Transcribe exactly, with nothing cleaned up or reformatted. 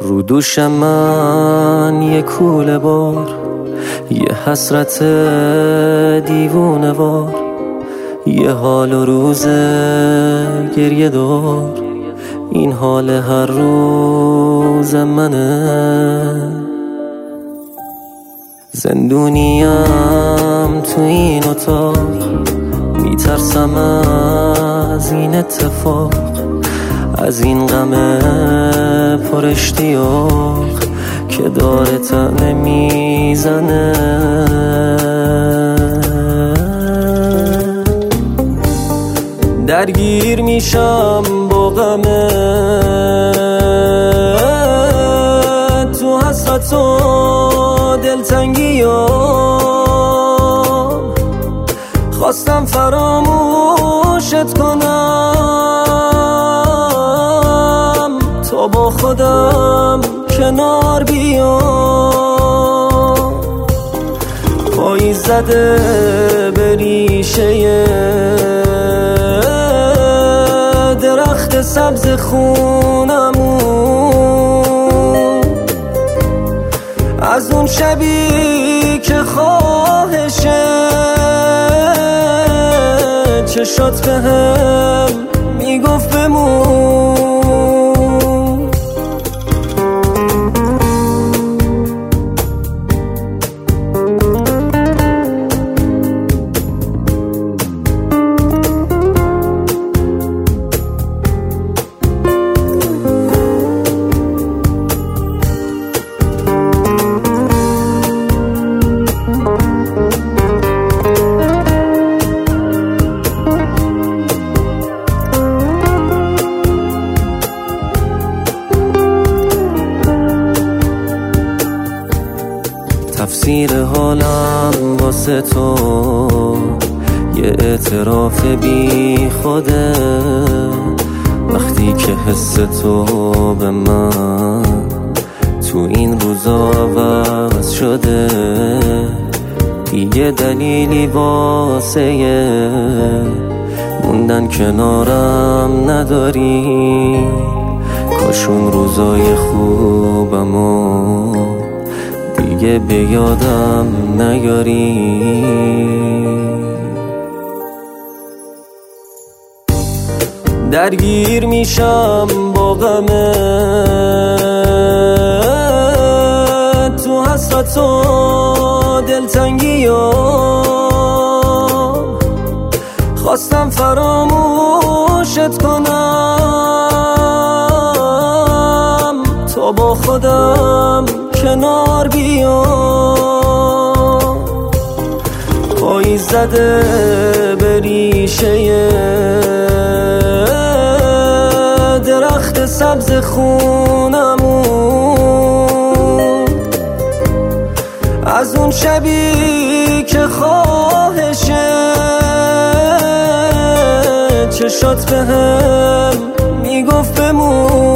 رو دوش من یه کوله بار، یه حسرت دیوونه وار، یه حال و روز گریه دار. این حال هر روز منه، زندونیم تو این اتاق، میترسم از این اتفاق، از این غم پر اشتیاق که داره طعنه میزنه. درگیر میشم با غمه، تو حسرت و دلتنگیام خواستم فراموشت کنم تا با خودم کنار بیام. پاییز زده به ریشه درخت سبز خونمون، از اون شبی که خواهشه چشات بهم میگفت بمون. تفسیر حالم واسه تو یه اعتراف بی خوده، وقتی که حس تو به من تو این روزا عوض شده. دیگه دلیلی واسه موندن کنارم نداری، کاش اون روزای خوبمو دیگه به یادم نیاری. درگیر میشم با غمه، تو حسرت و دلتنگیام خواستم فراموشت کنم تا با خودم کنار بیام. پاییز زده به ریشه درخت سبز خونمون، از اون شبی که خواهشه چشات بهم میگفت بمون.